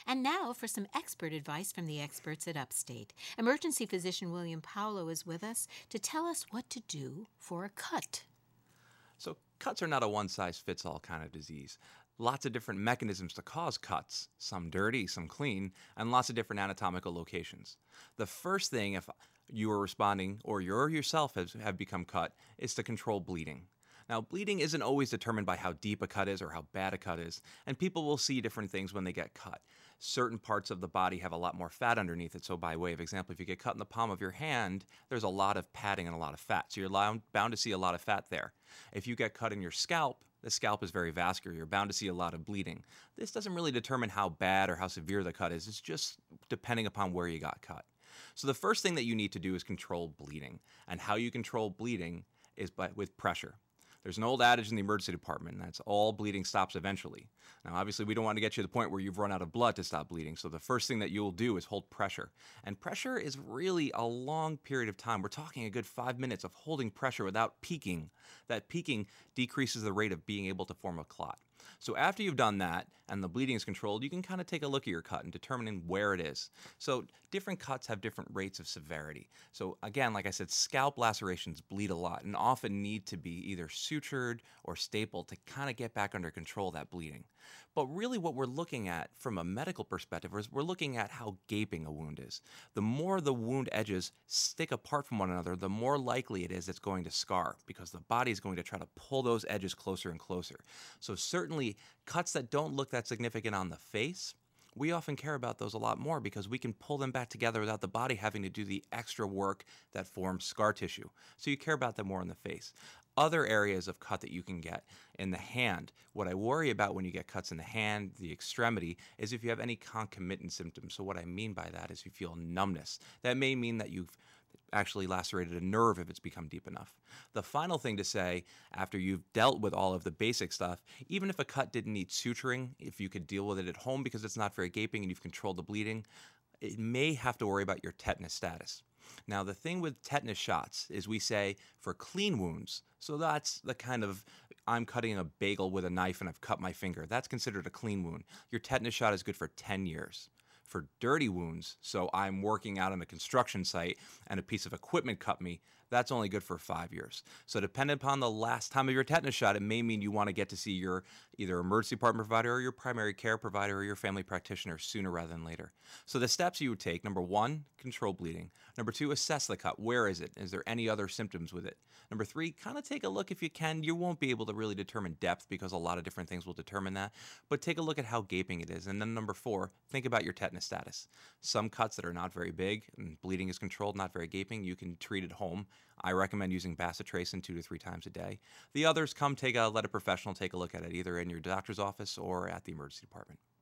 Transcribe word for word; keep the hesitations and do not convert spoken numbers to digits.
And now for some expert advice from the experts at Upstate. Emergency physician William Paulo is with us to tell us what to do for a cut. So cuts are not a one-size-fits-all kind of disease. Lots of different mechanisms to cause cuts, some dirty, some clean, and lots of different anatomical locations. The first thing, if you are responding or you yourself has, have become cut, is to control bleeding. Now, bleeding isn't always determined by how deep a cut is or how bad a cut is, and people will see different things when they get cut. Certain parts of the body have a lot more fat underneath it, so by way of example, if you get cut in the palm of your hand, there's a lot of padding and a lot of fat, so you're bound to see a lot of fat there. If you get cut in your scalp, the scalp is very vascular, you're bound to see a lot of bleeding. This doesn't really determine how bad or how severe the cut is, it's just depending upon where you got cut. So the first thing that you need to do is control bleeding, and how you control bleeding is by, with pressure. There's an old adage in the emergency department, and that's all bleeding stops eventually. Now, obviously, we don't want to get you to the point where you've run out of blood to stop bleeding, so the first thing that you'll do is hold pressure. And pressure is really a long period of time. We're talking a good five minutes of holding pressure without peaking. That peaking decreases the rate of being able to form a clot. So after you've done that and the bleeding is controlled, you can kind of take a look at your cut and determine where it is. So different cuts have different rates of severity. So again, like I said, scalp lacerations bleed a lot and often need to be either sutured or stapled to kind of get back under control of that bleeding. But really what we're looking at from a medical perspective is we're looking at how gaping a wound is. The more the wound edges stick apart from one another, the more likely it is it's going to scar because the body is going to try to pull those edges closer and closer. So certain Certainly, cuts that don't look that significant on the face, we often care about those a lot more because we can pull them back together without the body having to do the extra work that forms scar tissue. So you care about them more in the face. Other areas of cut that you can get in the hand, what I worry about when you get cuts in the hand, the extremity, is if you have any concomitant symptoms. So what I mean by that is you feel numbness. That may mean that you've actually lacerated a nerve if it's become deep enough. The final thing to say, after you've dealt with all of the basic stuff, even if a cut didn't need suturing, if you could deal with it at home because it's not very gaping and you've controlled the bleeding, it may have to worry about your tetanus status. Now, the thing with tetanus shots is we say for clean wounds, so that's the kind of, I'm cutting a bagel with a knife and I've cut my finger. That's considered a clean wound. Your tetanus shot is good for ten years. For dirty wounds, so I'm working out on a construction site and a piece of equipment cut me, that's only good for five years. So depending upon the last time of your tetanus shot, it may mean you want to get to see your either emergency department provider or your primary care provider or your family practitioner sooner rather than later. So the steps you would take, number one, control bleeding. Number two, assess the cut. Where is it? Is there any other symptoms with it? Number three, kind of take a look if you can. You won't be able to really determine depth because a lot of different things will determine that, but take a look at how gaping it is. And then number four, think about your tetanus status. Some cuts that are not very big and bleeding is controlled, not very gaping, you can treat at home. I recommend using bacitracin two to three times a day. The others, come take a let a professional take a look at it either in your doctor's office or at the emergency department.